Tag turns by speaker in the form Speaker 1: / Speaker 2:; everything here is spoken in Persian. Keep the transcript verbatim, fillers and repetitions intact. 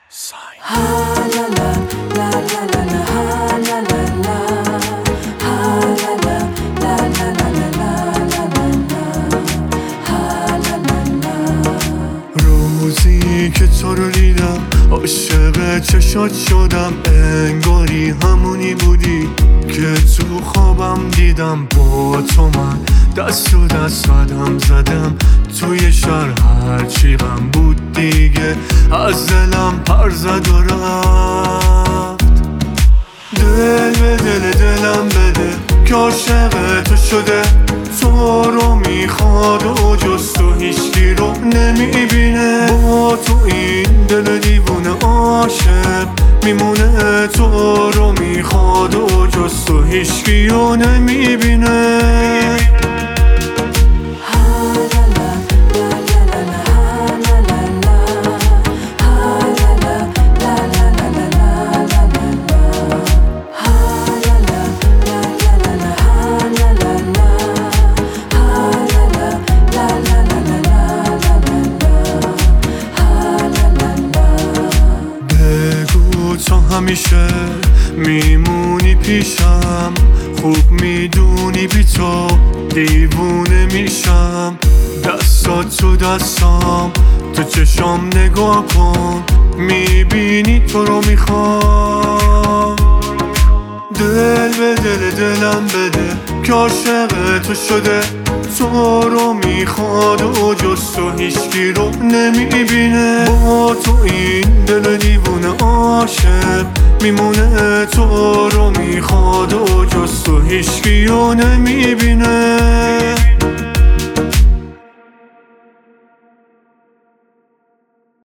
Speaker 1: روزی که تو رو دیدم عاشق چشات شدم، انگاری همونی بودی که تو خوابم دیدم. با تو من دست و دست زدم زدم توی شهر، هرچی غم بود دیگه از دلم پر زد و رفت. دل به دل دلم بده که عاشق تو شده، تو رو میخواد و جز تو هیچکی رو نمیبینه. با تو این دل دیوونه عاشق میمونه، تو رو میخواد و جز تو هیچکی رو نمیبینه. همیشه میمونی پیشم، خوب میدونی بی تو دیوونه میشم. دستات تو دستام، تو چشام نگاه کن، میبینی تو رو میخوام. دل به دل دلم بده که عاشق تو شده، تو رو میخواد و جز تو هیچکی رو نمیبینه. با تو این دل دیوونه عاشق میمونه، تو رو میخواد و جز تو هیچکی رو نمیبینه.